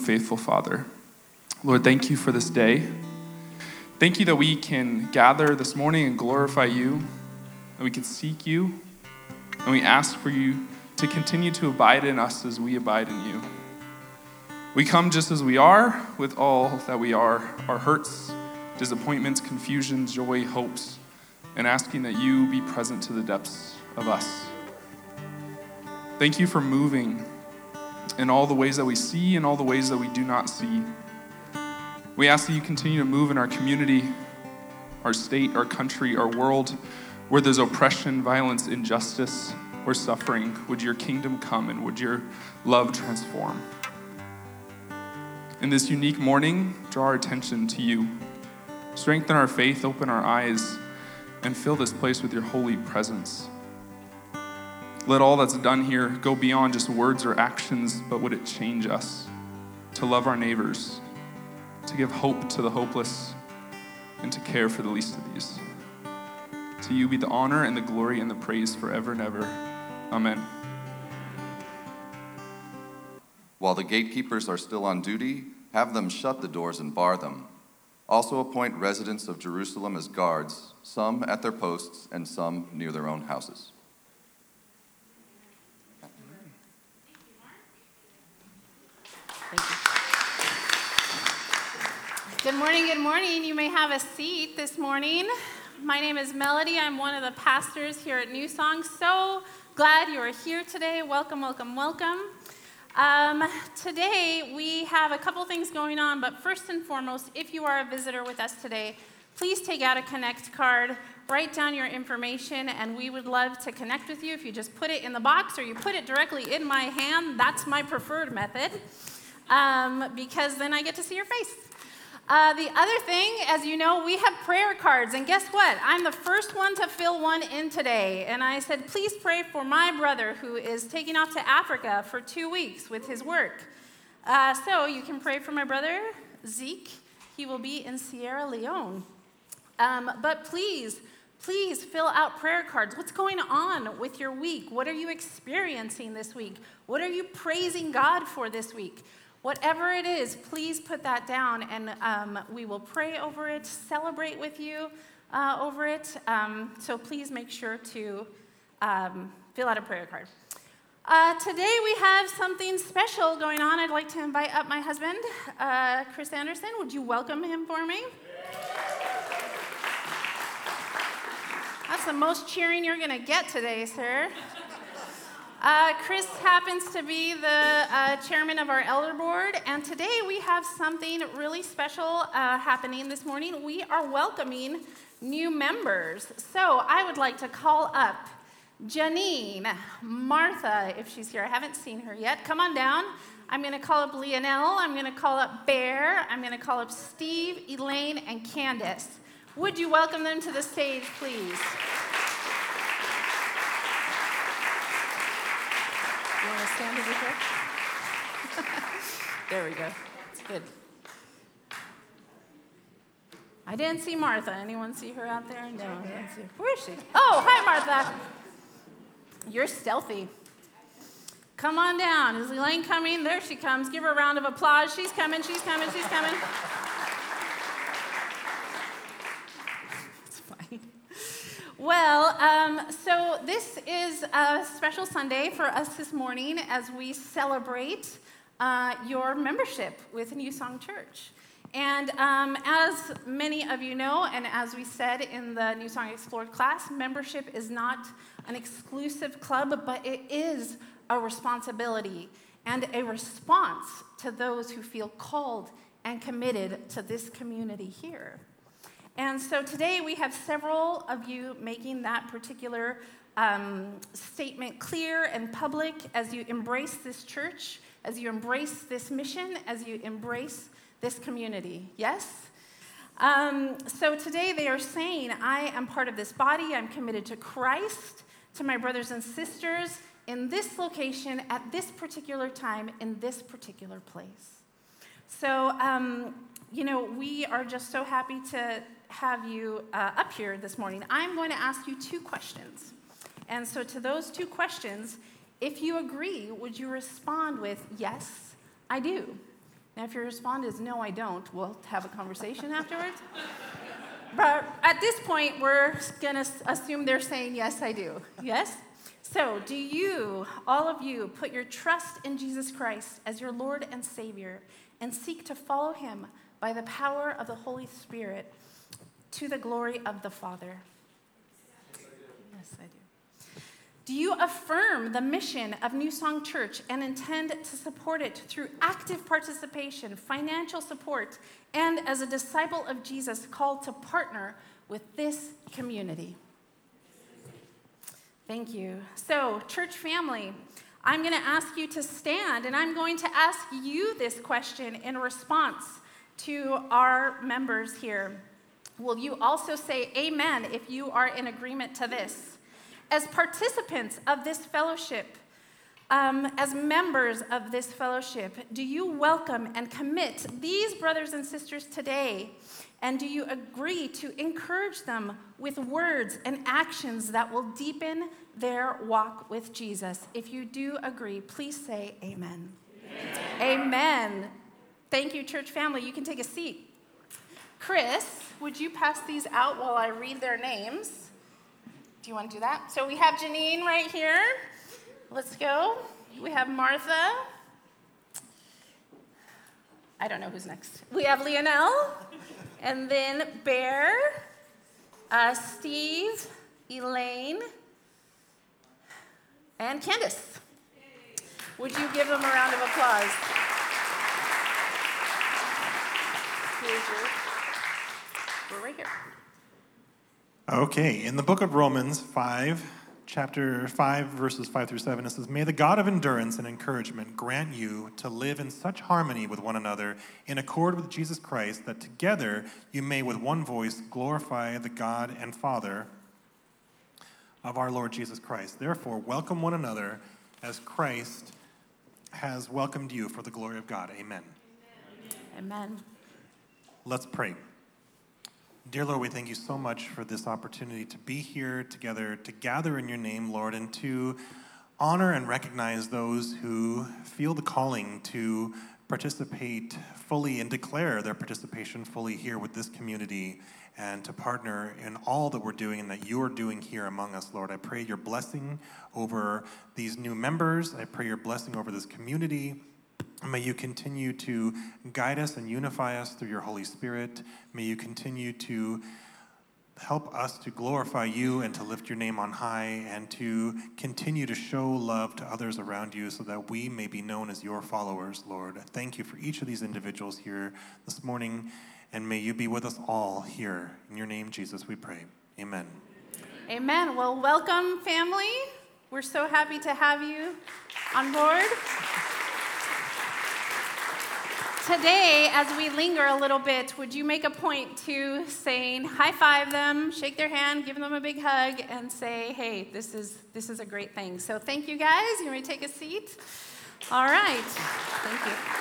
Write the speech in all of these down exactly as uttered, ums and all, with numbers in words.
faithful Father. Lord, thank you for this day. Thank you that we can gather this morning and glorify you, that we can seek you, and we ask for you to continue to abide in us as we abide in you. We come just as we are, with all that we are, our hurts, disappointments, confusions, joy, hopes, and asking that you be present to the depths of us. Thank you for moving in all the ways that we see and all the ways that we do not see. We ask that you continue to move in our community, our state, our country, our world, where there's oppression, violence, injustice, or suffering. Would your kingdom come and would your love transform? In this unique morning, draw our attention to you. Strengthen our faith, open our eyes, and fill this place with your holy presence. Let all that's done here go beyond just words or actions, but would it change us to love our neighbors, to give hope to the hopeless, and to care for the least of these. To you be the honor and the glory and the praise forever and ever. Amen. While the gatekeepers are still on duty, have them shut the doors and bar them. Also appoint residents of Jerusalem as guards, some at their posts and some near their own houses. Thank you. Good morning, good morning. You may have a seat this morning. My name is Melody. I'm one of the pastors here at New Song. So glad you are here today. Welcome, welcome, welcome. Um, today, we have a couple things going on, but first and foremost, if you are a visitor with us today, please take out a Connect card, write down your information, and we would love to connect with you. If you just put it in the box or you put it directly in my hand, that's my preferred method. Um, because then I get to see your face. Uh, the other thing, as you know, we have prayer cards, and guess what? I'm the first one to fill one in today, and I said, please pray for my brother who is taking off to Africa for two weeks with his work. Uh, so you can pray for my brother, Zeke. He will be in Sierra Leone. Um, but please, please fill out prayer cards. What's going on with your week? What are you experiencing this week? What are you praising God for this week? Whatever it is, please put that down, and um, we will pray over it, celebrate with you uh, over it. Um, so please make sure to um, fill out a prayer card. Uh, today we have something special going on. I'd like to invite up my husband, uh, Chris Anderson. Would you welcome him for me? That's the most cheering you're going to get today, sir. Uh, Chris happens to be the uh, chairman of our elder board, and today we have something really special uh, happening this morning. We are welcoming new members. So I would like to call up Janine, Martha, if she's here. I haven't seen her yet. Come on down. I'm going to call up Leonelle. I'm going to call up Bear. I'm going to call up Steve, Elaine, and Candace. Would you welcome them to the stage, please? You want to stand over here? There we go. It's good. I didn't see Martha. Anyone see her out there? No, I didn't see her. Where is she? Oh, hi, Martha. You're stealthy. Come on down. Is Elaine coming? There she comes. Give her a round of applause. She's coming. She's coming. She's coming. It's fine. Well, um, so this is a special Sunday for us this morning as we celebrate uh, your membership with New Song Church. And um, as many of you know, and as we said in the New Song Explored class, membership is not an exclusive club, but it is a responsibility and a response to those who feel called and committed to this community here. And so today we have several of you making that particular um, statement clear and public as you embrace this church, as you embrace this mission, as you embrace this community. Yes? Um, so today they are saying, I am part of this body, I'm committed to Christ, to my brothers and sisters in this location, at this particular time, in this particular place. So, um, you know, we are just so happy to have you uh, up here this morning. I'm going to ask you two questions. And so to those two questions, if you agree, would you respond with, yes, I do? Now, if your response is, no, I don't, we'll have a conversation afterwards. But at this point, we're going to assume they're saying, yes, I do. Yes? So, do you, all of you, put your trust in Jesus Christ as your Lord and Savior and seek to follow him by the power of the Holy Spirit to the glory of the Father? Yes, I do. Do you affirm the mission of New Song Church and intend to support it through active participation, financial support, and as a disciple of Jesus called to partner with this community? Thank you. So, church family, I'm going to ask you to stand, and I'm going to ask you this question in response to our members here. Will you also say amen if you are in agreement to this? As participants of this fellowship, um, as members of this fellowship, do you welcome and commit these brothers and sisters today? And do you agree to encourage them with words and actions that will deepen their walk with Jesus? If you do agree, please say amen. Amen. Amen. Thank you, church family. You can take a seat. Chris, would you pass these out while I read their names? Do you want to do that? So we have Janine right here. Let's go. We have Martha. I don't know who's next. We have Leonelle. And then Bear, uh, Steve, Elaine, and Candace. Would you give them a round of applause? Here's yours. We're right here. Okay, in the book of Romans five, chapter five, verses five through seven, it says, "May the God of endurance and encouragement grant you to live in such harmony with one another, in accord with Jesus Christ, that together you may with one voice glorify the God and Father of our Lord Jesus Christ. Therefore, welcome one another as Christ has welcomed you for the glory of God." Amen. Amen. Let's pray. Dear Lord, we thank you so much for this opportunity to be here together, to gather in your name, Lord, and to honor and recognize those who feel the calling to participate fully and declare their participation fully here with this community and to partner in all that we're doing and that you are doing here among us, Lord. I pray your blessing over these new members. I pray your blessing over this community. May you continue to guide us and unify us through your Holy Spirit. May you continue to help us to glorify you and to lift your name on high and to continue to show love to others around you so that we may be known as your followers, Lord. Thank you for each of these individuals here this morning, and may you be with us all here. In your name, Jesus, we pray. Amen. Amen. Well, welcome, family. We're so happy to have you on board. Today, as we linger a little bit, would you make a point to saying, high five them, shake their hand, give them a big hug, and say, hey, this is this is a great thing. So thank you, guys. You may take a seat. All right. Thank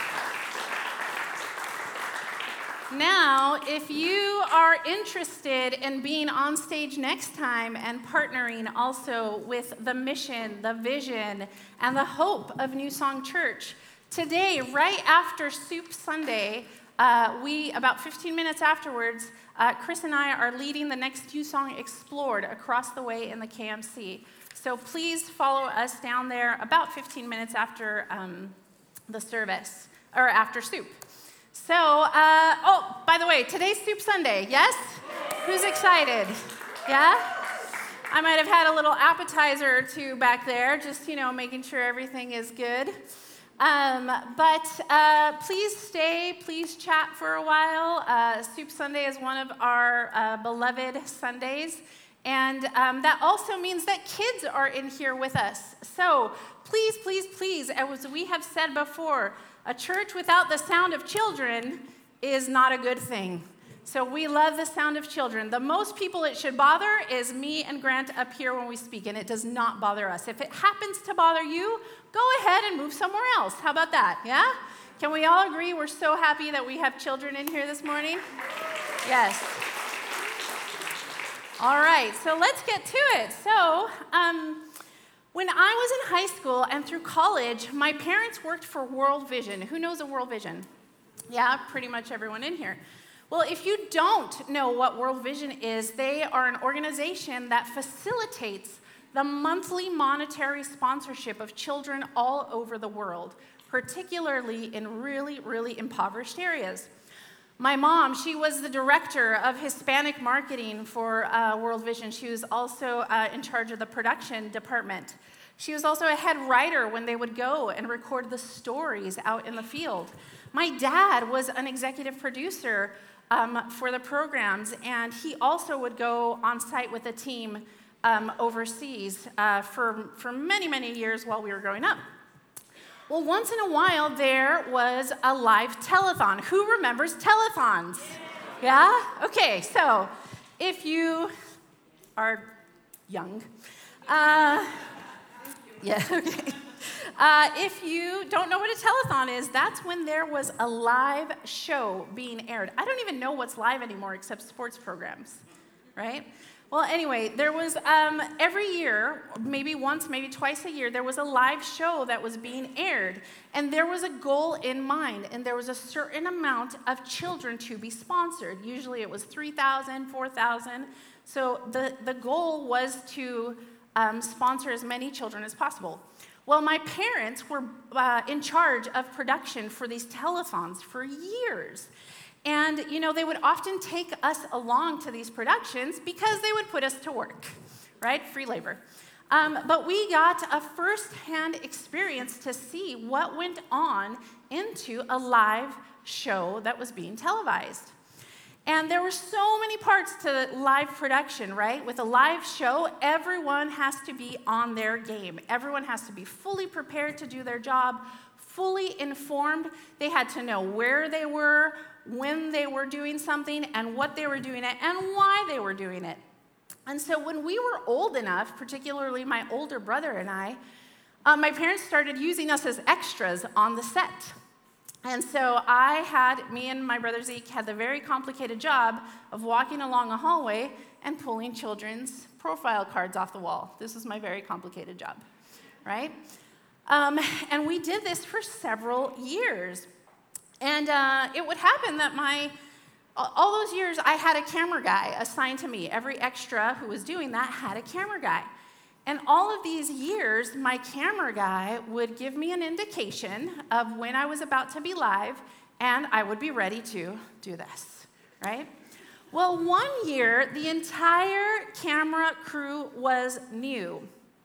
you. Now, if you are interested in being on stage next time and partnering also with the mission, the vision, and the hope of New Song Church, today, right after Soup Sunday, uh, we, about fifteen minutes afterwards, uh, Chris and I are leading the next New Song Explored across the way in the K M C. So please follow us down there about fifteen minutes after um, the service, or after Soup. So, uh, oh, by the way, today's Soup Sunday, yes? Who's excited? Yeah? I might have had a little appetizer or two back there, just, you know, making sure everything is good. Um, but uh, please stay, please chat for a while. Uh, Soup Sunday is one of our uh, beloved Sundays. And um, that also means that kids are in here with us. So please, please, please, as we have said before, a church without the sound of children is not a good thing. So we love the sound of children. The most people it should bother is me and Grant up here when we speak, and it does not bother us. If it happens to bother you, go ahead and move somewhere else. How about that, yeah? Can we all agree we're so happy that we have children in here this morning? Yes. All right, so let's get to it. So, um, when I was in high school and through college, my parents worked for World Vision. Who knows a World Vision? Yeah, pretty much everyone in here. Well, if you don't know what World Vision is, they are an organization that facilitates the monthly monetary sponsorship of children all over the world, particularly in really, really impoverished areas. My mom, she was the director of Hispanic marketing for uh, World Vision. She was also uh, in charge of the production department. She was also a head writer when they would go and record the stories out in the field. My dad was an executive producer um, for the programs, and he also would go on site with a team um, overseas uh, for, for many, many years while we were growing up. Well, once in a while, there was a live telethon. Who remembers telethons? Yeah? Okay, so if you are young, uh, yeah, okay. Uh, if you don't know what a telethon is, that's when there was a live show being aired. I don't even know what's live anymore except sports programs, right? Well, anyway, there was um, every year, maybe once, maybe twice a year, there was a live show that was being aired, and there was a goal in mind, and there was a certain amount of children to be sponsored. Usually it was three thousand, four thousand. So the, the goal was to um, sponsor as many children as possible. Well, my parents were uh, in charge of production for these telethons for years. And, you know, they would often take us along to these productions because they would put us to work, right? Free labor. Um, but we got a first-hand experience to see what went on into a live show that was being televised. And there were so many parts to live production, right? With a live show, everyone has to be on their game. Everyone has to be fully prepared to do their job, fully informed. They had to know where they were, when they were doing something, and what they were doing it, and why they were doing it. And so when we were old enough, particularly my older brother and I, uh, my parents started using us as extras on the set. And so I had, me and my brother Zeke had the very complicated job of walking along a hallway and pulling children's profile cards off the wall. This was my very complicated job, right? Um, and we did this for several years. And uh, it would happen that my, all those years, I had a camera guy assigned to me. Every extra who was doing that had a camera guy. And all of these years, my camera guy would give me an indication of when I was about to be live, and I would be ready to do this, right? Well, one year, the entire camera crew was new.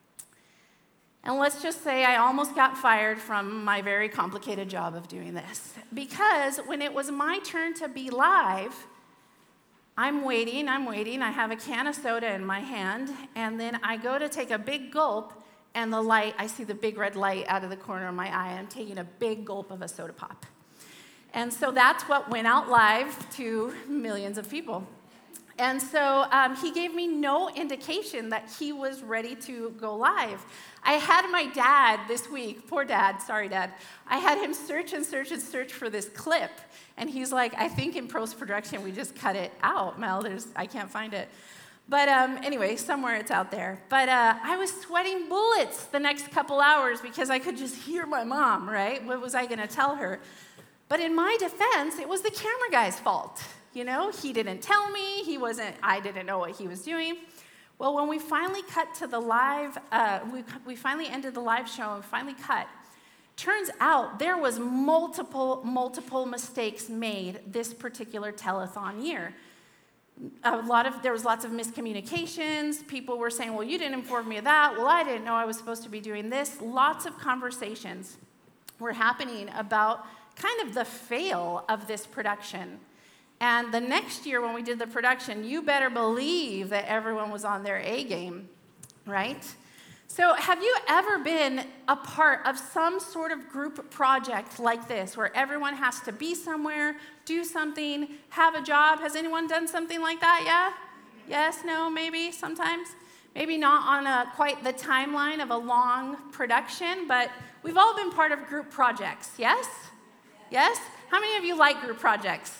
And let's just say I almost got fired from my very complicated job of doing this. Because when it was my turn to be live, I'm waiting, I'm waiting, I have a can of soda in my hand, and then I go to take a big gulp, and the light, I see the big red light out of the corner of my eye, and I'm taking a big gulp of a soda pop. And so that's what went out live to millions of people. And so um, he gave me no indication that he was ready to go live. I had my dad this week, poor dad, sorry dad, I had him search and search and search for this clip. And he's like, I think in post-production we just cut it out, Mel, there's, I can't find it. But um, anyway, somewhere it's out there. But uh, I was sweating bullets the next couple hours because I could just hear my mom, right? What was I gonna tell her? But in my defense, it was the camera guy's fault. You know, he didn't tell me, he wasn't, I didn't know what he was doing. Well, when we finally cut to the live, uh, we, we finally ended the live show and finally cut, turns out there was multiple, multiple mistakes made this particular telethon year. A lot of, there was lots of miscommunications. People were saying, well, you didn't inform me of that. Well, I didn't know I was supposed to be doing this. Lots of conversations were happening about kind of the fail of this production. And the next year when we did the production, you better believe that everyone was on their A game, right? So have you ever been a part of some sort of group project like this, where everyone has to be somewhere, do something, have a job? Has anyone done something like that? Yeah? Yes, no, maybe, sometimes? Maybe not on a, quite the timeline of a long production, but we've all been part of group projects, yes? Yes? How many of you like group projects?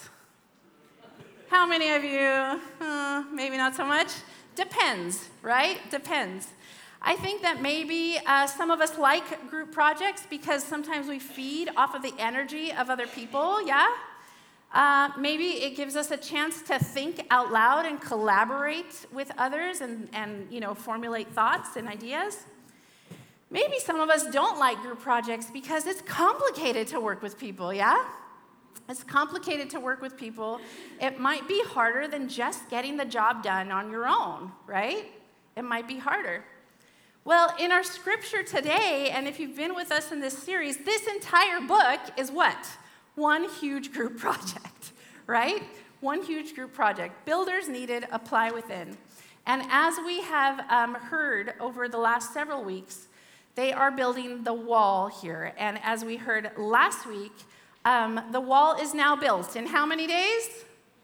How many of you, uh, maybe not so much? Depends, right? Depends. I think that maybe uh, some of us like group projects because sometimes we feed off of the energy of other people, yeah? Uh, maybe it gives us a chance to think out loud and collaborate with others and, and you know, formulate thoughts and ideas. Maybe some of us don't like group projects because it's complicated to work with people, yeah? It's complicated to work with people. It might be harder than just getting the job done on your own, right? It might be harder. Well, in our scripture today, and if you've been with us in this series, this entire book is what? One huge group project, right? One huge group project. Builders needed, apply within. And as we have um, heard over the last several weeks, they are building the wall here. And as we heard last week, um, the wall is now built in how many days?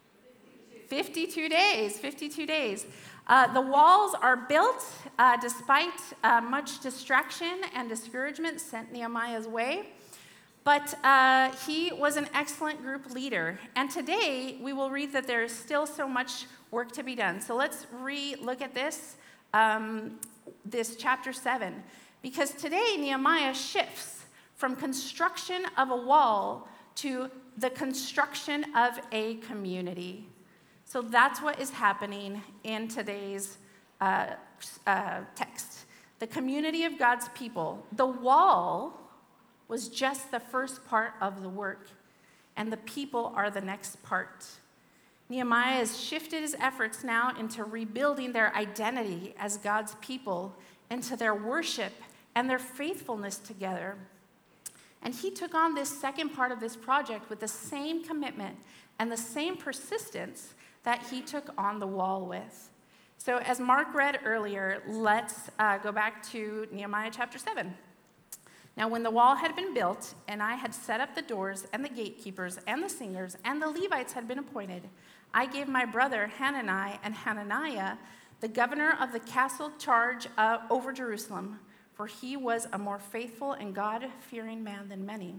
fifty-two days, fifty-two days. Uh, the walls are built uh, despite uh, much distraction and discouragement sent Nehemiah's way. But uh, he was an excellent group leader. And today, we will read that there is still so much work to be done. So let's re-look at this, um, this chapter seven. Because today, Nehemiah shifts from construction of a wall to the construction of a community. So that's what is happening in today's uh, uh, text. The community of God's people. The wall was just the first part of the work, and the people are the next part. Nehemiah has shifted his efforts now into rebuilding their identity as God's people, into their worship and their faithfulness together. And he took on this second part of this project with the same commitment and the same persistence that he took on the wall with. So as Mark read earlier, let's uh, go back to Nehemiah chapter seven. Now when the wall had been built, and I had set up the doors and the gatekeepers and the singers, and the Levites had been appointed, I gave my brother Hanani and Hananiah, the governor of the castle, charge uh, over Jerusalem, for he was a more faithful and God-fearing man than many.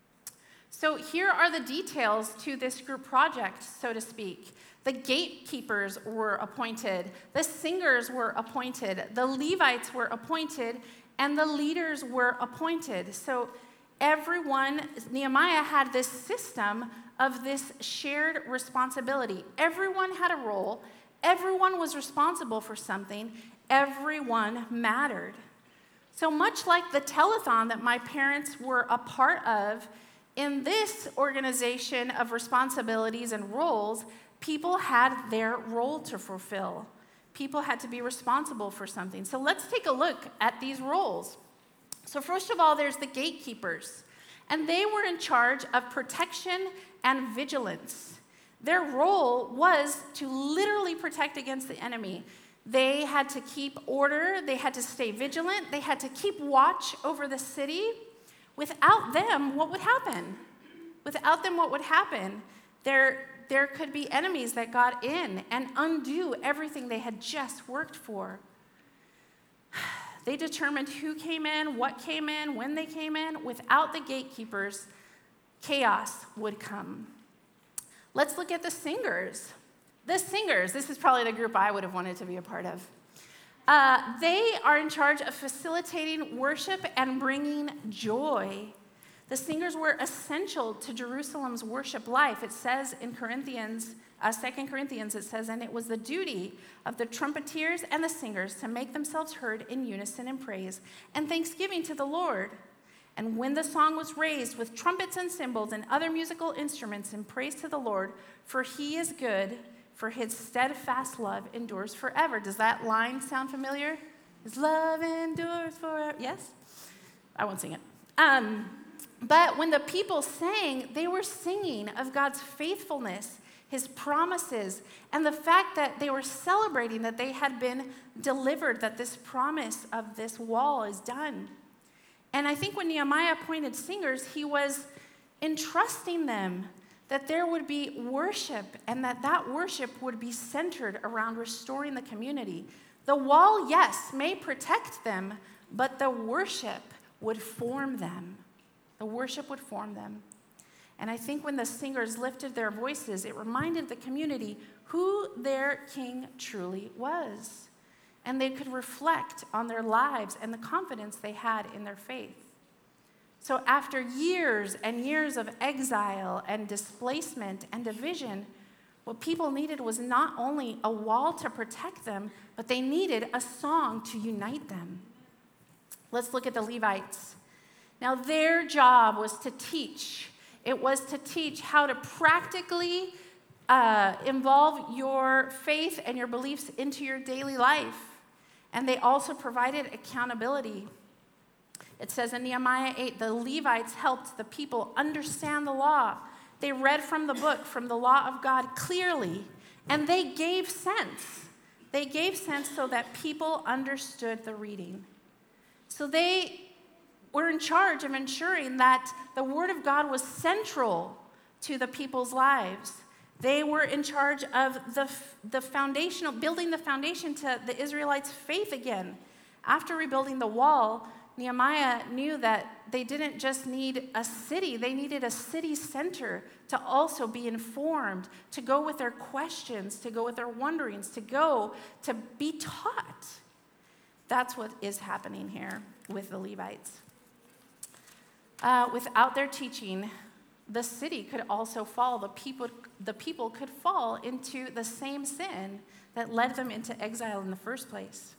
So here are the details to this group project, so to speak. The gatekeepers were appointed, the singers were appointed, the Levites were appointed, and the leaders were appointed. So everyone, Nehemiah had this system of this shared responsibility. Everyone had a role, everyone was responsible for something, everyone mattered. So much like the telethon that my parents were a part of, in this organization of responsibilities and roles, people had their role to fulfill. People had to be responsible for something. So let's take a look at these roles. So first of all, there's the gatekeepers. And they were in charge of protection and vigilance. Their role was to literally protect against the enemy. They had to keep order. They had to stay vigilant. They had to keep watch over the city. Without them, what would happen? Without them, what would happen? There, there could be enemies that got in and undo everything they had just worked for. They determined who came in, what came in, when they came in. Without the gatekeepers, chaos would come. Let's look at the singers. The singers, this is probably the group I would have wanted to be a part of. Uh, they are in charge of facilitating worship and bringing joy. The singers were essential to Jerusalem's worship life. It says in Corinthians, uh, Second Corinthians, it says, and it was the duty of the trumpeters and the singers to make themselves heard in unison in praise and thanksgiving to the Lord. And when the song was raised with trumpets and cymbals and other musical instruments in praise to the Lord, for he is good, for his steadfast love endures forever. Does that line sound familiar? His love endures forever. Yes? I won't sing it. Um, but when the people sang, they were singing of God's faithfulness, his promises, and the fact that they were celebrating that they had been delivered, that this promise of this wall is done. And I think when Nehemiah appointed singers, he was entrusting them that there would be worship and that that worship would be centered around restoring the community. The wall, yes, may protect them, but the worship would form them. The worship would form them. And I think when the singers lifted their voices, it reminded the community who their king truly was. and they could reflect on their lives and the confidence they had in their faith. So after years and years of exile and displacement and division, what people needed was not only a wall to protect them, but they needed a song to unite them. Let's look at the Levites. Now, their job was to teach. It was to teach how to practically uh, involve your faith and your beliefs into your daily life. And they also provided accountability. It says in Nehemiah eight, the Levites helped the people understand the law. They read from the book, from the law of God clearly, and they gave sense. They gave sense so that people understood the reading. So they were in charge of ensuring that the Word of God was central to the people's lives. They were in charge of the, the foundational, building the foundation to the Israelites' faith again. After rebuilding the wall, Nehemiah knew that they didn't just need a city, they needed a city center to also be informed, to go with their questions, to go with their wonderings, to go to be taught. That's what is happening here with the Levites. Uh, without their teaching, the city could also fall. The people, the people could fall into the same sin that led them into exile in the first place.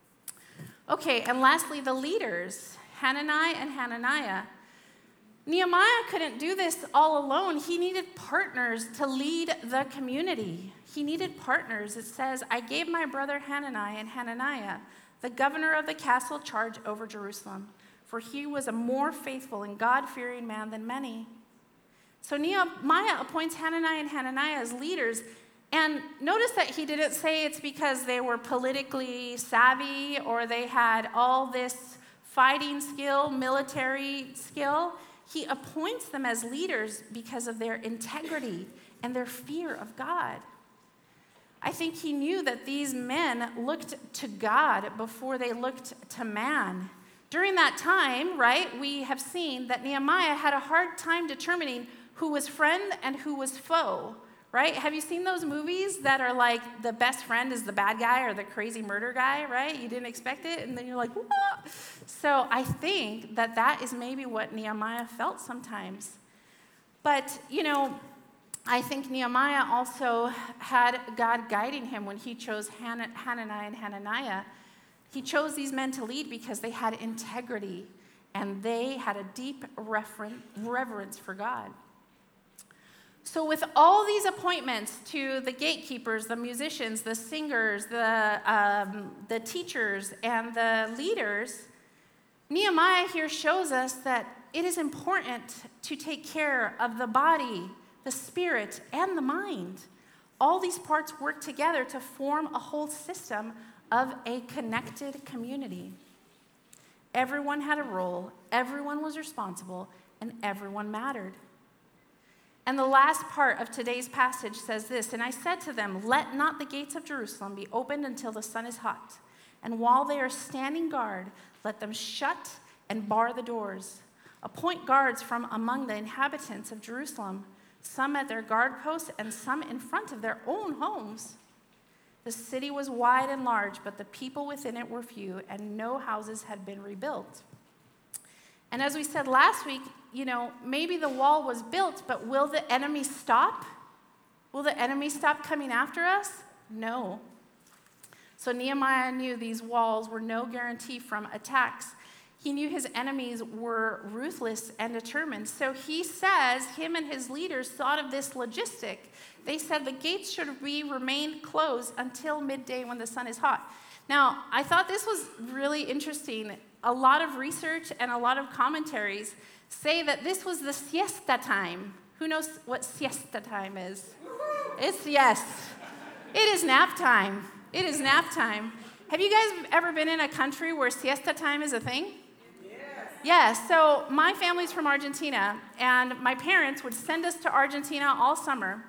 Okay, and lastly, the leaders, Hanani and Hananiah. Nehemiah couldn't do this all alone. He needed partners to lead the community. He needed partners. It says, I gave my brother Hanani and Hananiah, the governor of the castle, charge over Jerusalem, for he was a more faithful and God-fearing man than many. So Nehemiah appoints Hanani and Hananiah as leaders. And notice that he didn't say it's because they were politically savvy or they had all this fighting skill, military skill. He appoints them as leaders because of their integrity and their fear of God. I think he knew that these men looked to God before they looked to man. During that time, right, we have seen that Nehemiah had a hard time determining who was friend and who was foe. Right? Have you seen those movies that are like the best friend is the bad guy or the crazy murder guy, right? You didn't expect it, and then you're like, what? So I think that that is maybe what Nehemiah felt sometimes. But, you know, I think Nehemiah also had God guiding him when he chose Han- Hanani and Hananiah. He chose these men to lead because they had integrity, and they had a deep referen- reverence for God. So with all these appointments to the gatekeepers, the musicians, the singers, the, um, the teachers, and the leaders, Nehemiah here shows us that it is important to take care of the body, the spirit, and the mind. All these parts work together to form a whole system of a connected community. Everyone had a role, everyone was responsible, and everyone mattered. And the last part of today's passage says this, and I said to them, let not the gates of Jerusalem be opened until the sun is hot. And while they are standing guard, let them shut and bar the doors. Appoint guards from among the inhabitants of Jerusalem, some at their guard posts and some in front of their own homes. The city was wide and large, but the people within it were few, and no houses had been rebuilt. And as we said last week, you know, maybe the wall was built, but will the enemy stop? Will the enemy stop coming after us? No. So Nehemiah knew these walls were no guarantee from attacks. He knew his enemies were ruthless and determined. So he says, him and his leaders thought of this logistic. They said the gates should be remain closed until midday when the sun is hot. Now, I thought this was really interesting. A lot of research and a lot of commentaries say that this was the siesta time. Who knows what siesta time is? It's, yes, it is nap time. It is nap time. Have you guys ever been in a country where siesta time is a thing? Yes. Yes, so my family's from Argentina, and my parents would send us to Argentina all summer.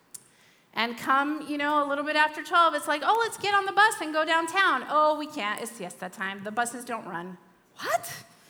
And come, you know, a little bit after twelve, it's like, oh, let's get on the bus and go downtown. Oh, we can't, it's siesta time. The buses don't run. What?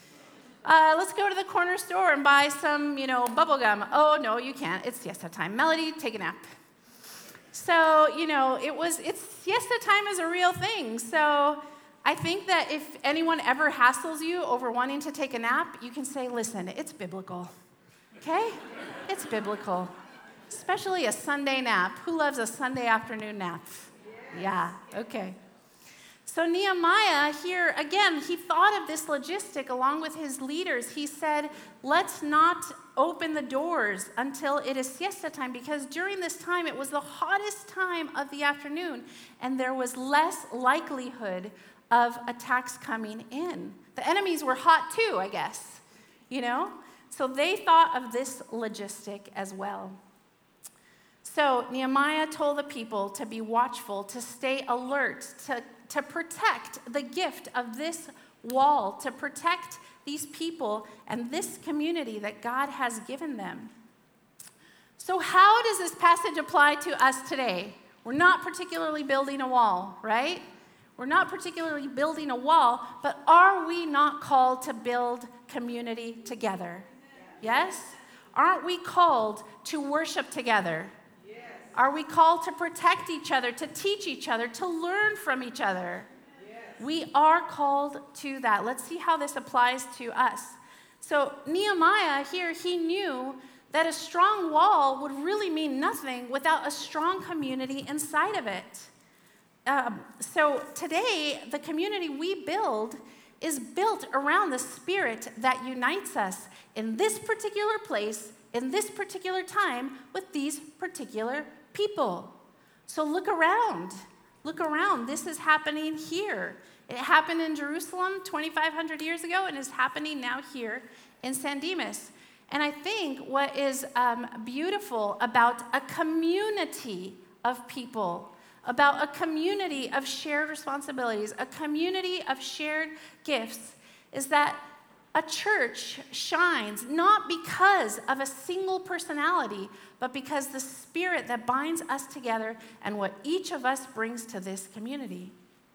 Uh, let's go to the corner store and buy some, you know, bubble gum. Oh, no, you can't. It's siesta time. Melody, take a nap. So, you know, it was, it's, siesta time is a real thing. So I think that if anyone ever hassles you over wanting to take a nap, you can say, listen, it's biblical, okay? It's biblical, especially a Sunday nap. Who loves a Sunday afternoon nap? Yeah, okay. So Nehemiah here, again, he thought of this logistic along with his leaders. He said, let's not open the doors until it is siesta time, because during this time, it was the hottest time of the afternoon, and there was less likelihood of attacks coming in. The enemies were hot too, I guess, you know? So they thought of this logistic as well. So Nehemiah told the people to be watchful, to stay alert, to, to protect the gift of this wall, to protect these people and this community that God has given them. So how does this passage apply to us today? We're not particularly building a wall, right? We're not particularly building a wall, but are we not called to build community together? Yes? Aren't we called to worship together? Yes. Are we called to protect each other, to teach each other, to learn from each other? Yes. We are called to that. Let's see how this applies to us. So Nehemiah here, he knew that a strong wall would really mean nothing without a strong community inside of it. Um, so today, the community we build is built around the spirit that unites us in this particular place, in this particular time, with these particular people. So look around. Look around. This is happening here. It happened in Jerusalem twenty-five hundred years ago and is happening now here in San Dimas. And I think what is um, beautiful about a community of people, about a community of shared responsibilities, a community of shared gifts, is that a church shines not because of a single personality, but because the spirit that binds us together and what each of us brings to this community.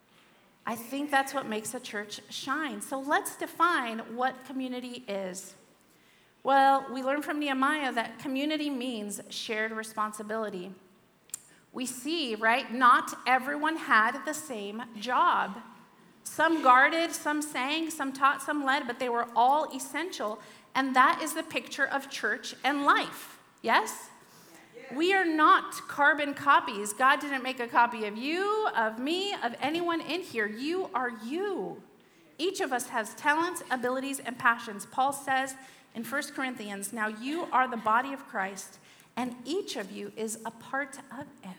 I think that's what makes a church shine. So let's define what community is. Well, we learn from Nehemiah that community means shared responsibility. We see, right, not everyone had the same job. Some guarded, some sang, some taught, some led, but they were all essential. And that is the picture of church and life. Yes? Yes. We are not carbon copies. God didn't make a copy of you, of me, of anyone in here. You are you. Each of us has talents, abilities, and passions. Paul says in First Corinthians, now you are the body of Christ, and each of you is a part of it.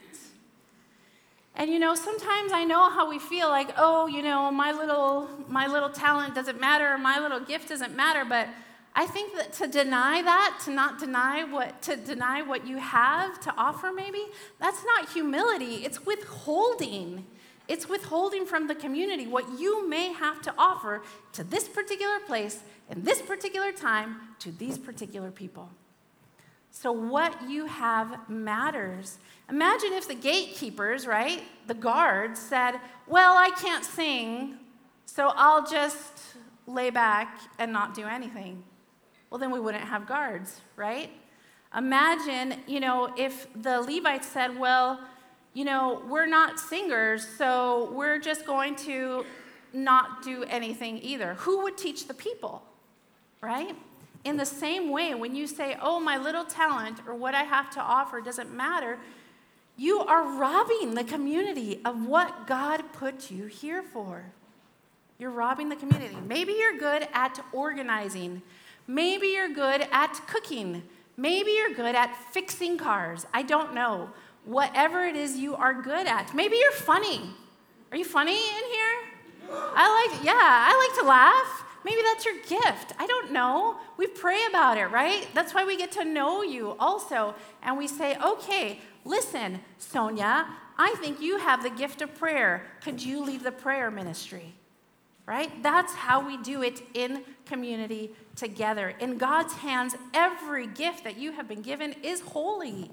And you know, sometimes I know how we feel like, oh, you know, my little my little talent doesn't matter, my little gift doesn't matter, but I think that to deny that, to not deny what to deny what you have to offer maybe, that's not humility, it's withholding. It's withholding from the community what you may have to offer to this particular place, in this particular time, to these particular people. So what you have matters. Imagine if the gatekeepers, right, the guards said, well, I can't sing, so I'll just lay back and not do anything. Well, then we wouldn't have guards, right? Imagine, you know, if the Levites said, well, you know, we're not singers, so we're just going to not do anything either. Who would teach the people, right? In the same way, when you say, oh, my little talent or what I have to offer doesn't matter, you are robbing the community of what God put you here for. You're robbing the community. Maybe you're good at organizing. Maybe you're good at cooking. Maybe you're good at fixing cars. I don't know. Whatever it is you are good at. Maybe you're funny. Are you funny in here? I like, yeah, I like to laugh. Maybe that's your gift. I don't know. We pray about it, right? That's why we get to know you also. And we say, okay, listen, Sonia, I think you have the gift of prayer. Could you lead the prayer ministry? Right? That's how we do it in community together. In God's hands, every gift that you have been given is holy.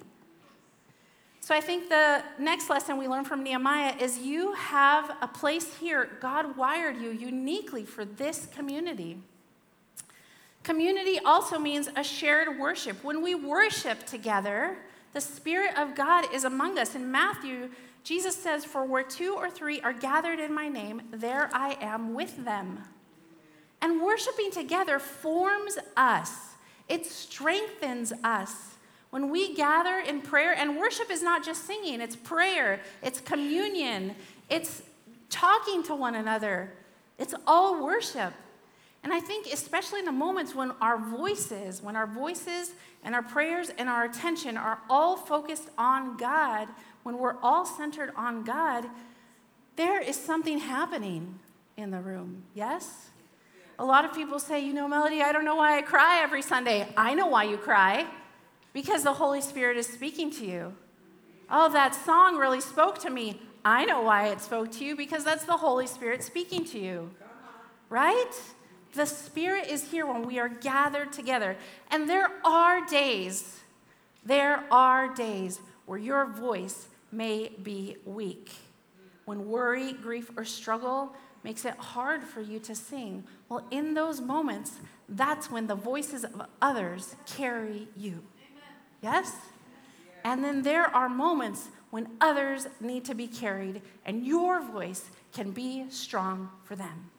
So I think the next lesson we learn from Nehemiah is you have a place here. God wired you uniquely for this community. Community also means a shared worship. When we worship together, The Spirit of God is among us. In Matthew, Jesus says, "For where two or three are gathered in my name, there I am with them." And worshiping together forms us. It strengthens us. When we gather in prayer, and worship is not just singing, it's prayer, it's communion, it's talking to one another. It's all worship. And I think especially in the moments when our voices, when our voices and our prayers and our attention are all focused on God, when we're all centered on God, there is something happening in the room, yes? A lot of people say, you know, Melody, I don't know why I cry every Sunday. I know why you cry, because the Holy Spirit is speaking to you. Oh, that song really spoke to me. I know why it spoke to you, because that's the Holy Spirit speaking to you, right? The Spirit is here when we are gathered together. And there are days, there are days where your voice may be weak. When worry, grief, or struggle makes it hard for you to sing. Well, in those moments, that's when the voices of others carry you. Yes? And then there are moments when others need to be carried, and your voice can be strong for them.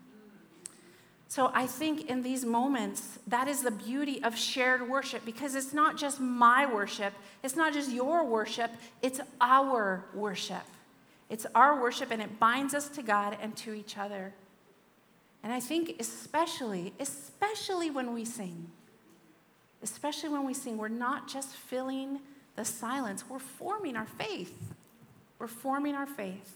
So I think in these moments, that is the beauty of shared worship, because it's not just my worship, it's not just your worship, it's our worship. It's our worship, and it binds us to God and to each other. And I think especially, especially when we sing, especially when we sing, we're not just filling the silence, we're forming our faith. We're forming our faith.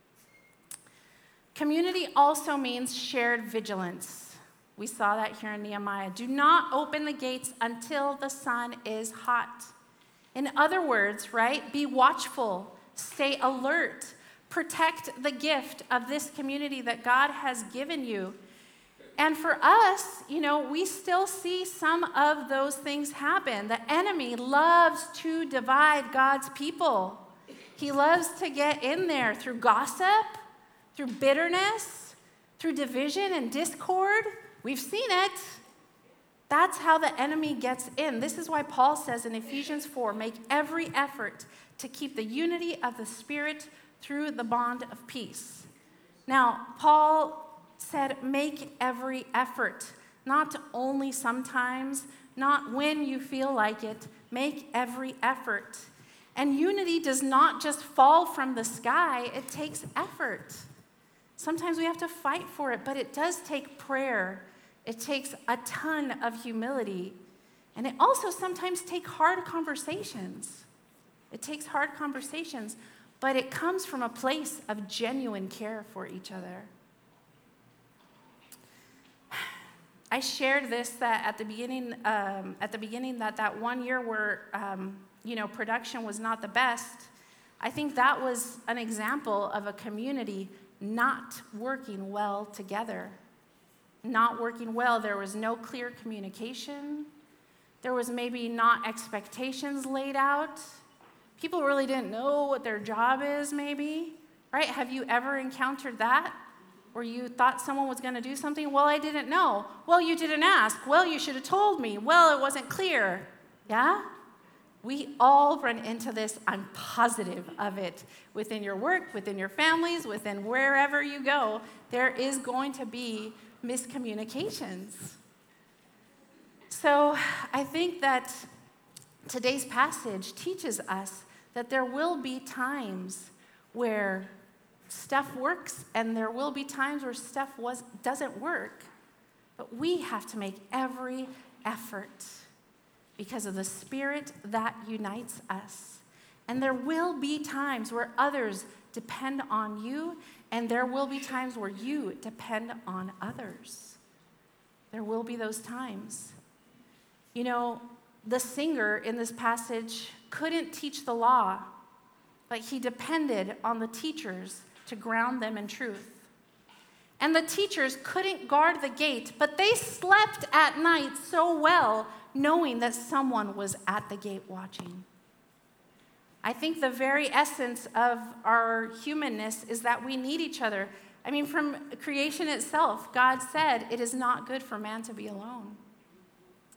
Community also means shared vigilance. We saw that here in Nehemiah. Do not open the gates until the sun is hot. In other words, right, be watchful, stay alert, protect the gift of this community that God has given you. And for us, you know, we still see some of those things happen. The enemy loves to divide God's people. He loves to get in there through gossip, through bitterness, through division and discord. We've seen it. That's how the enemy gets in. This is why Paul says in Ephesians four, make every effort to keep the unity of the Spirit through the bond of peace. Now, Paul said, make every effort, not only sometimes, not when you feel like it, make every effort. And unity does not just fall from the sky, it takes effort. Sometimes we have to fight for it, but it does take prayer. It takes a ton of humility. And it also sometimes takes hard conversations. It takes hard conversations, but it comes from a place of genuine care for each other. I shared this that at the beginning, um, at the beginning that that one year where um, you know production was not the best. I think that was an example of a community not working well together. Not working well. There was no clear communication. There was maybe not expectations laid out. People really didn't know what their job is, maybe, right? Have you ever encountered that? Where you thought someone was going to do something? Well, I didn't know. Well, you didn't ask. Well, you should have told me. Well, it wasn't clear. Yeah? We all run into this. I'm positive of it. Within your work, within your families, within wherever you go, there is going to be miscommunications. So I think that today's passage teaches us that there will be times where stuff works, and there will be times where stuff was, doesn't work. But we have to make every effort because of the Spirit that unites us. And there will be times where others depend on you, and there will be times where you depend on others. There will be those times. You know, the singer in this passage couldn't teach the law, but he depended on the teachers to ground them in truth. And the teachers couldn't guard the gate, but they slept at night so well, knowing that someone was at the gate watching. I think the very essence of our humanness is that we need each other. I mean, from creation itself, God said, it is not good for man to be alone.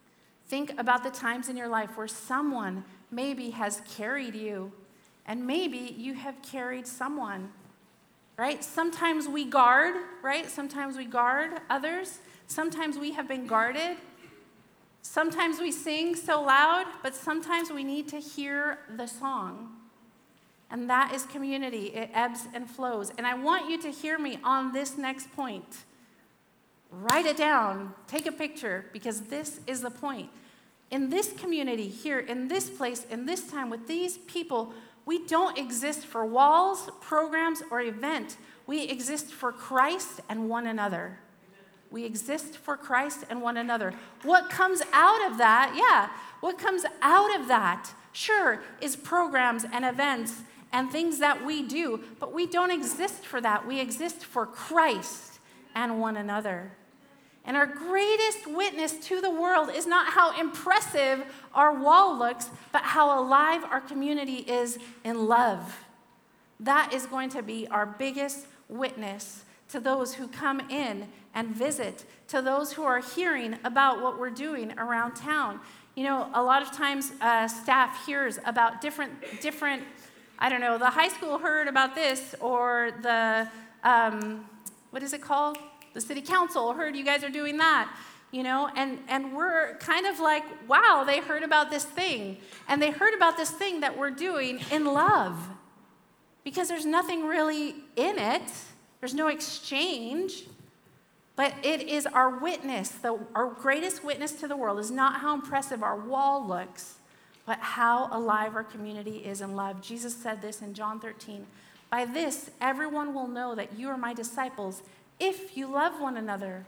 Think about the times in your life where someone maybe has carried you, and maybe you have carried someone, right? Sometimes we guard, right? Sometimes we guard others. Sometimes we have been guarded. Sometimes we sing so loud, but sometimes we need to hear the song. And that is community. It ebbs and flows. And I want you to hear me on this next point. Write it down. Take a picture, because this is the point. In this community, here, in this place, in this time, with these people, we don't exist for walls, programs, or event. We exist for Christ and one another. We exist for Christ and one another. What comes out of that, yeah, what comes out of that, sure, is programs and events and things that we do, but we don't exist for that. We exist for Christ and one another. And our greatest witness to the world is not how impressive our wall looks, but how alive our community is in love. That is going to be our biggest witness to those who come in and visit, to those who are hearing about what we're doing around town. You know, a lot of times uh, staff hears about different, different, I don't know, the high school heard about this, or the, um, what is it called? The city council heard you guys are doing that, you know, and, and we're kind of like, wow, they heard about this thing. And they heard about this thing that we're doing in love, because there's nothing really in it. There's no exchange, but it is our witness. The, our greatest witness to the world is not how impressive our wall looks, but how alive our community is in love. Jesus said this in John thirteen. By this, everyone will know that you are my disciples if you love one another.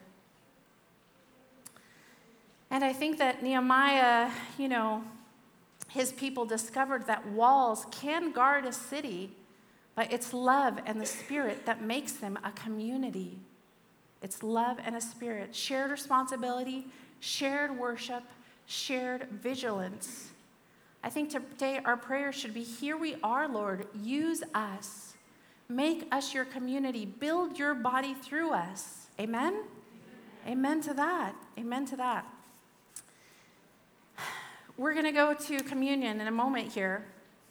And I think that Nehemiah, you know, his people discovered that walls can guard a city, but it's love and the Spirit that makes them a community. It's love and a spirit, shared responsibility, shared worship, shared vigilance. I think today our prayer should be, here we are, Lord, use us. Make us your community. Build your body through us. Amen? Amen, Amen to that. Amen to that. We're going to go to communion in a moment here.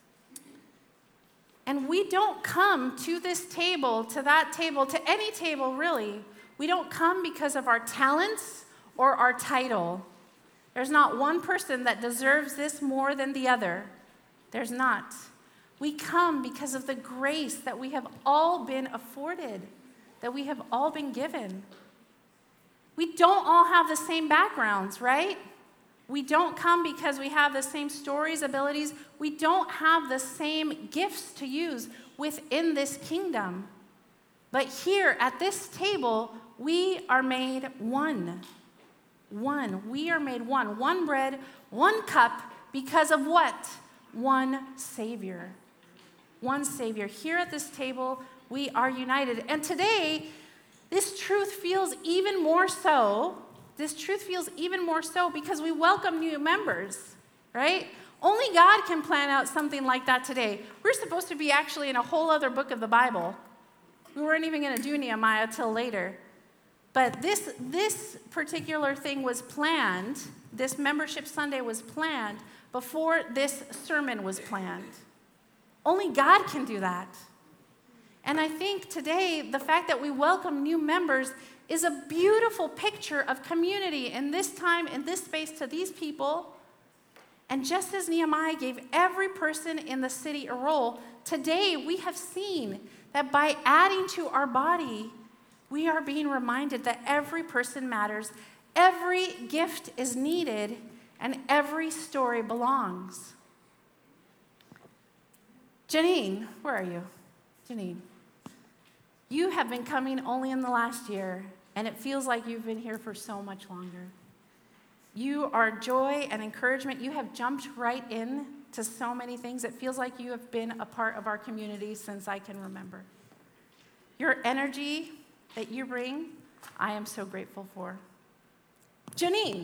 And we don't come to this table, to that table, to any table really. We don't come because of our talents or our title. There's not one person that deserves this more than the other. There's not. We come because of the grace that we have all been afforded, that we have all been given. We don't all have the same backgrounds, right? We don't come because we have the same stories, abilities. We don't have the same gifts to use within this kingdom. But here at this table, we are made one. One. We are made one. One bread, one cup, because of what? One Savior. One Savior. Here at this table, we are united. And today, this truth feels even more so. This truth feels even more so because we welcome new members, right? Only God can plan out something like that today. We're supposed to be actually in a whole other book of the Bible. We weren't even going to do Nehemiah till later. But this, this particular thing was planned, this Membership Sunday was planned before this sermon was planned. Only God can do that. And I think today, the fact that we welcome new members is a beautiful picture of community in this time, in this space, to these people. And just as Nehemiah gave every person in the city a role, today we have seen that by adding to our body, we are being reminded that every person matters, every gift is needed, and every story belongs. Janine, where are you? Janine, you have been coming only in the last year, and it feels like you've been here for so much longer. You are joy and encouragement. You have jumped right in to so many things. It feels like you have been a part of our community since I can remember. Your energy that you bring, I am so grateful for. Janine.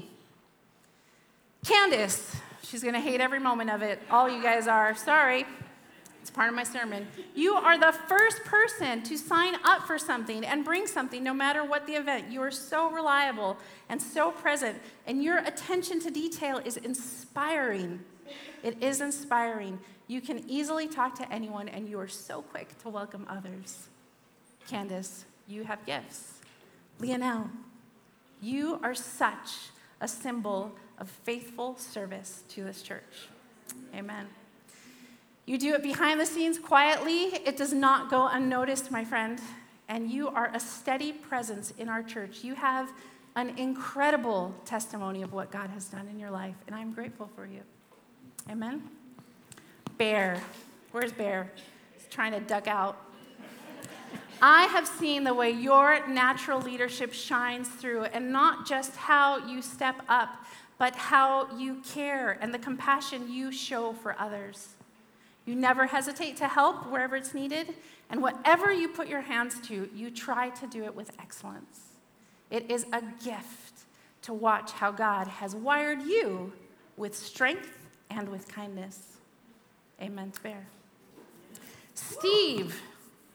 Candace. She's going to hate every moment of it. All you guys are. Sorry. It's part of my sermon. You are the first person to sign up for something and bring something, no matter what the event. You are so reliable and so present, and your attention to detail is inspiring. It is inspiring. You can easily talk to anyone, and you are so quick to welcome others. Candace, you have gifts. Leonelle, you are such a symbol of faithful service to this church. Amen. You do it behind the scenes quietly. It does not go unnoticed, my friend. And you are a steady presence in our church. You have an incredible testimony of what God has done in your life, and I'm grateful for you. Amen. Bear. Where's Bear? He's trying to duck out. I have seen the way your natural leadership shines through, and not just how you step up, but how you care and the compassion you show for others. You never hesitate to help wherever it's needed, and whatever you put your hands to, you try to do it with excellence. It is a gift to watch how God has wired you with strength and with kindness. Amen to Bear. Steve,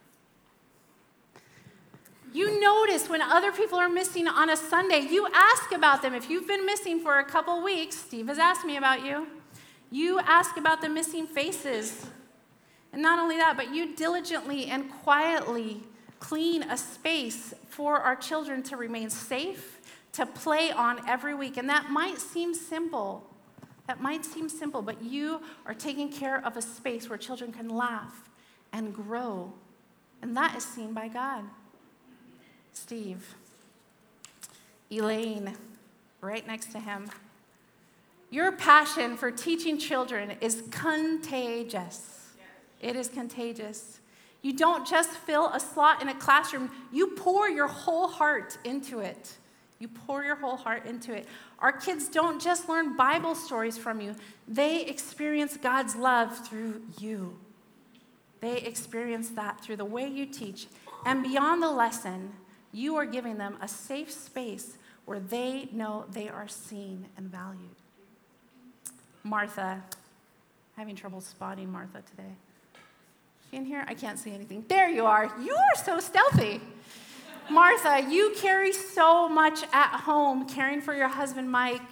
you notice when other people are missing on a Sunday, you ask about them. If you've been missing for a couple weeks, Steve has asked me about you. You ask about the missing faces. And not only that, but you diligently and quietly clean a space for our children to remain safe, to play on every week. And that might seem simple. That might seem simple, but you are taking care of a space where children can laugh and grow. And that is seen by God. Steve. Elaine, right next to him. Your passion for teaching children is contagious. It is contagious. You don't just fill a slot in a classroom, you pour your whole heart into it. You pour your whole heart into it. Our kids don't just learn Bible stories from you, they experience God's love through you. They experience that through the way you teach. And beyond the lesson, you are giving them a safe space where they know they are seen and valued. Martha, having trouble spotting Martha today. She in here? I can't see anything. There you are. You are so stealthy. Martha, you carry so much at home, caring for your husband, Mike.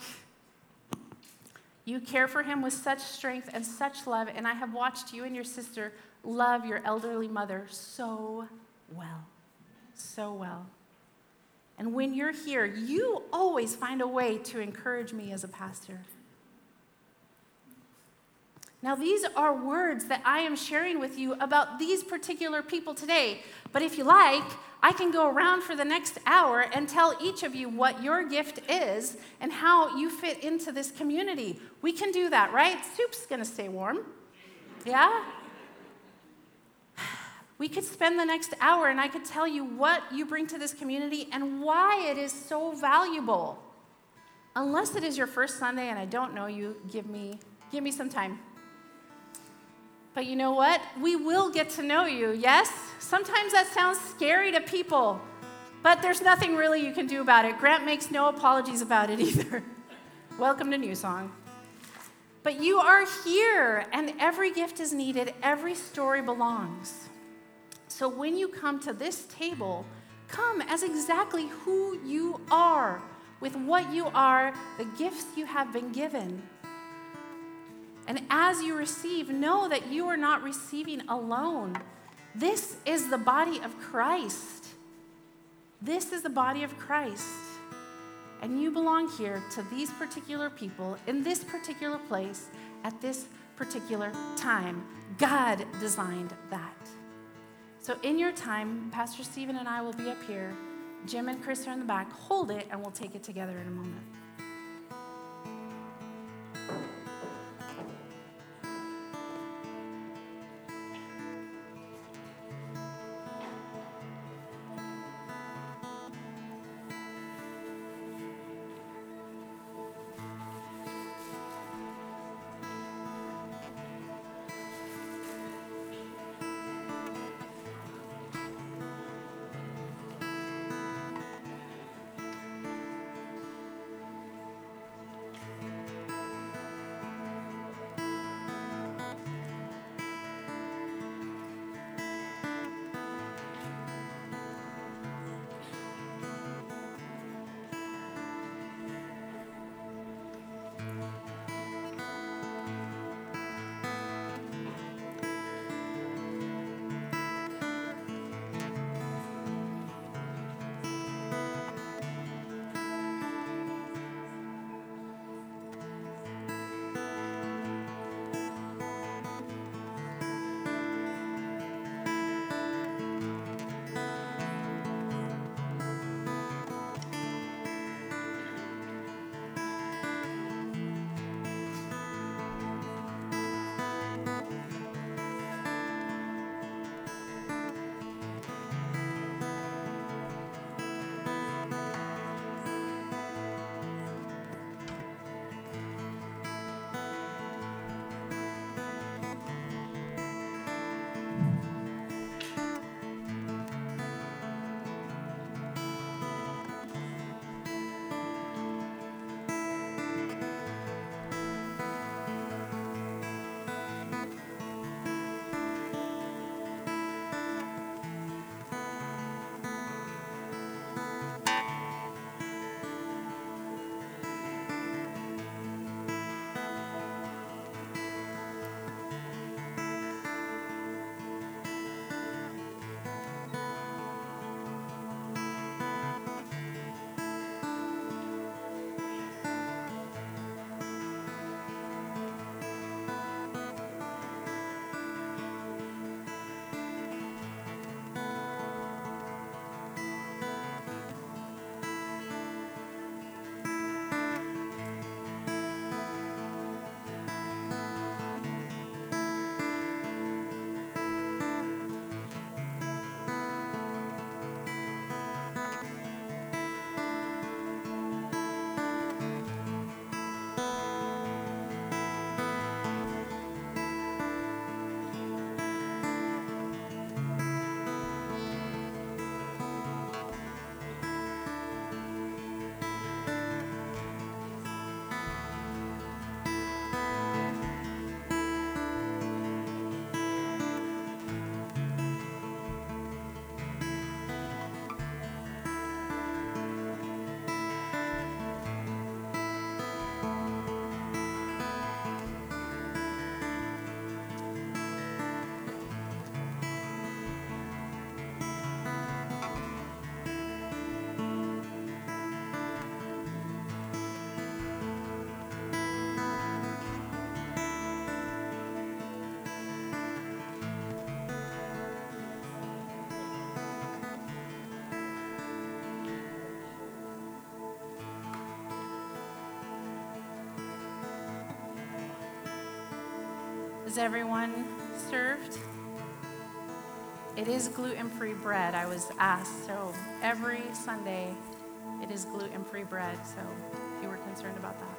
You care for him with such strength and such love, and I have watched you and your sister love your elderly mother so well, so well. And when you're here, you always find a way to encourage me as a pastor. Now, these are words that I am sharing with you about these particular people today. But if you like, I can go around for the next hour and tell each of you what your gift is and how you fit into this community. We can do that, right? Soup's going to stay warm. Yeah? We could spend the next hour and I could tell you what you bring to this community and why it is so valuable. Unless it is your first Sunday and I don't know you, give me, give me some time. But you know what? We will get to know you, yes? Sometimes that sounds scary to people, but there's nothing really you can do about it. Grant makes no apologies about it either. Welcome to New Song. But you are here, and every gift is needed. Every story belongs. So when you come to this table, come as exactly who you are, with what you are, the gifts you have been given. And as you receive, know that you are not receiving alone. This is the body of Christ. This is the body of Christ. And you belong here to these particular people, in this particular place, at this particular time. God designed that. So in your time, Pastor Stephen and I will be up here. Jim and Chris are in the back. Hold it, and we'll take it together in a moment. Is everyone served? It is gluten-free bread, I was asked. So every Sunday, it is gluten-free bread. So if you were concerned about that.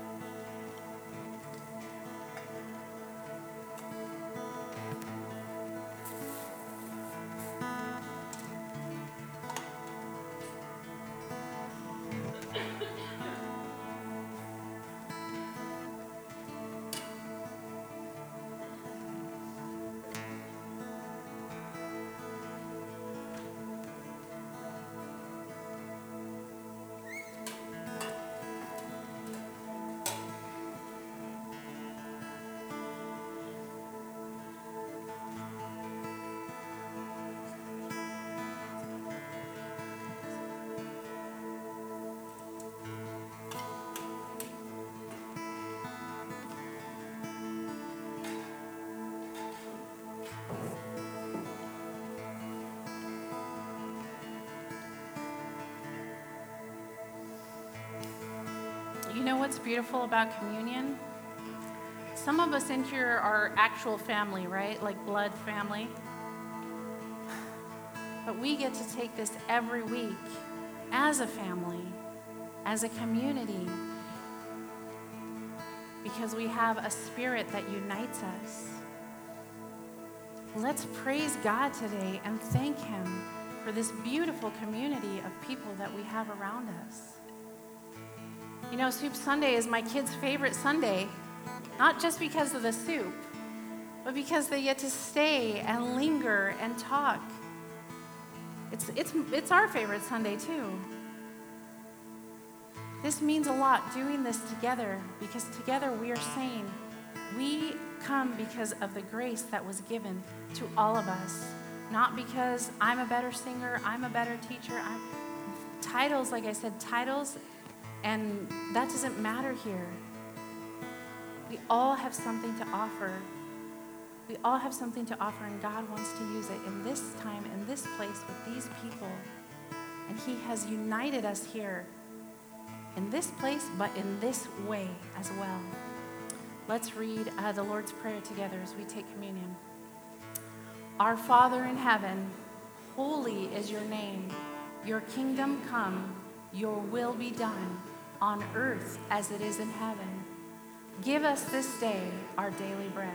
You know what's beautiful about communion? Some of us in here are actual family, right? Like blood family. But we get to take this every week as a family, as a community, because we have a spirit that unites us. Let's praise God today and thank Him for this beautiful community of people that we have around us. You know, Soup Sunday is my kids' favorite Sunday, not just because of the soup, but because they get to stay and linger and talk. It's, it's, it's our favorite Sunday, too. This means a lot, doing this together, because together we are saying we come because of the grace that was given to all of us, not because I'm a better singer, I'm a better teacher. I'm, titles, like I said, titles, and that doesn't matter here. We all have something to offer. We all have something to offer, and God wants to use it in this time, in this place, with these people. And He has united us here in this place, but in this way as well. Let's read uh, the Lord's Prayer together as we take communion. Our Father in heaven, holy is your name. Your kingdom come, your will be done, on earth as it is in heaven. Give us this day our daily bread.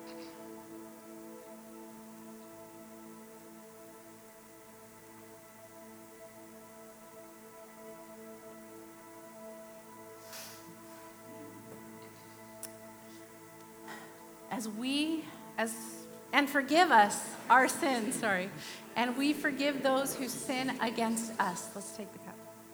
As we, as, and forgive us our sins, sorry, and we forgive those who sin against us. Let's take the cup.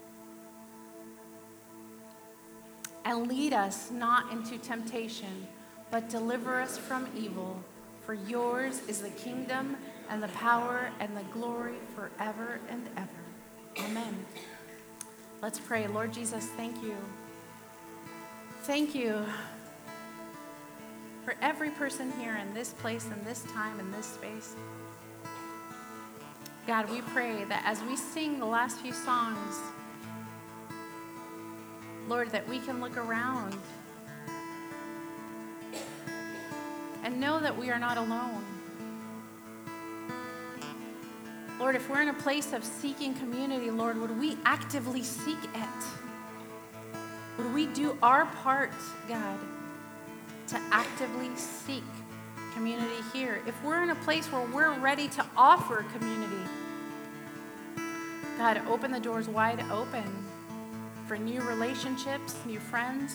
And lead us not into temptation, but deliver us from evil. For yours is the kingdom and the power and the glory forever and ever. Amen. Let's pray. Lord Jesus, thank you. Thank you for every person here in this place, in this time, in this space. God, we pray that as we sing the last few songs, Lord, that we can look around and know that we are not alone. Lord, if we're in a place of seeking community, Lord, would we actively seek it? Would we do our part, God, to actively seek community here? If we're in a place where we're ready to offer community, God, open the doors wide open for new relationships, new friends.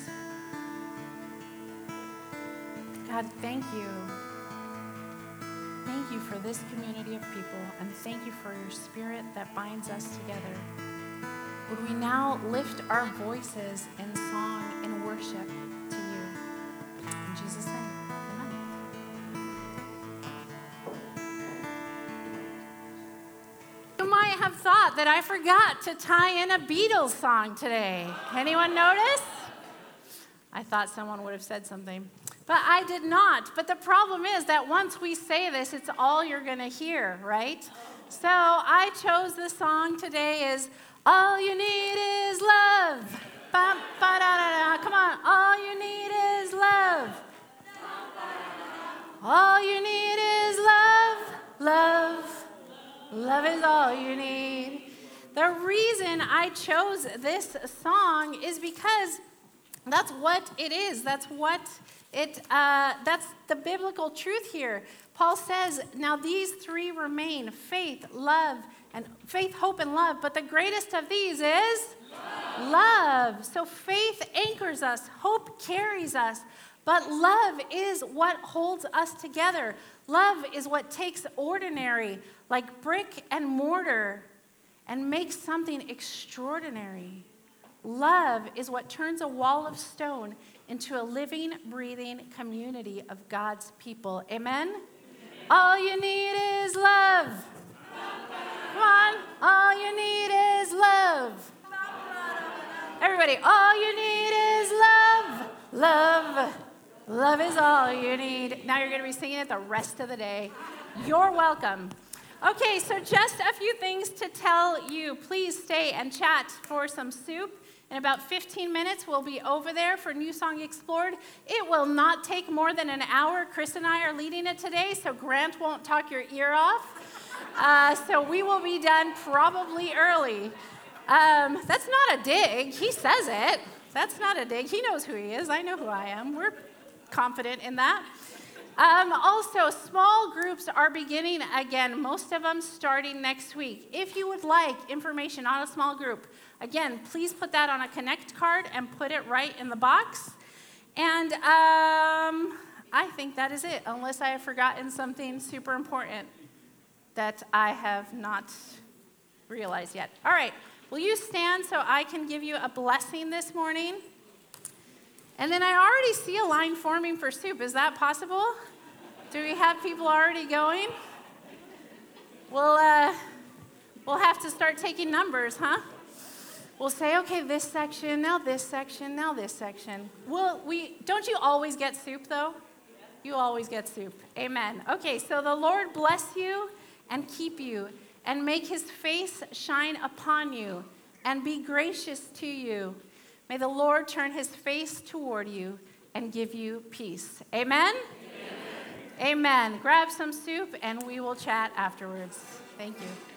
God, thank you. Thank you for this community of people, and thank you for your spirit that binds us together. Would we now lift our voices in song and worship to you? In Jesus' name, amen. You might have thought that I forgot to tie in a Beatles song today. Anyone notice? I thought someone would have said something, but I did not. But the problem is that once we say this, it's all you're going to hear, right? So I chose the song today is All You Need Is Love. Ba, ba, da, da, da. Come on. All you need is love. All you need is love, love. Love is all you need. The reason I chose this song is because that's what it is. That's what it, uh, that's the biblical truth here. Paul says, now these three remain, faith, love, and faith, hope, and love. But the greatest of these is love. love. So faith anchors us, hope carries us, but love is what holds us together. Love is what takes ordinary, like brick and mortar, and makes something extraordinary. Love is what turns a wall of stone into a living, breathing community of God's people. Amen? Amen. All you need is love. Come on. All you need is love. Everybody, all you need is love. Love. Love is all you need. Now you're going to be singing it the rest of the day. You're welcome. Okay, so just a few things to tell you. Please stay and chat for some soup. In about fifteen minutes, we'll be over there for New Song Explored. It will not take more than an hour. Chris and I are leading it today, so Grant won't talk your ear off. Uh, so we will be done probably early. Um, that's not a dig. He says it. That's not a dig. He knows who he is. I know who I am. We're confident in that. Um, also, small groups are beginning again, most of them starting next week. If you would like information on a small group, again, please put that on a Connect card and put it right in the box. And um, I think that is it, unless I have forgotten something super important that I have not realized yet. All right, will you stand so I can give you a blessing this morning? And then I already see a line forming for soup. Is that possible? Do we have people already going? We'll, uh, we'll have to start taking numbers, huh? We'll say, okay, this section, now this section, now this section. Well, we, don't you always get soup, though? You always get soup. Amen. Okay, so the Lord bless you and keep you and make his face shine upon you and be gracious to you. May the Lord turn his face toward you and give you peace. Amen? Amen. Amen. Grab some soup and we will chat afterwards. Thank you.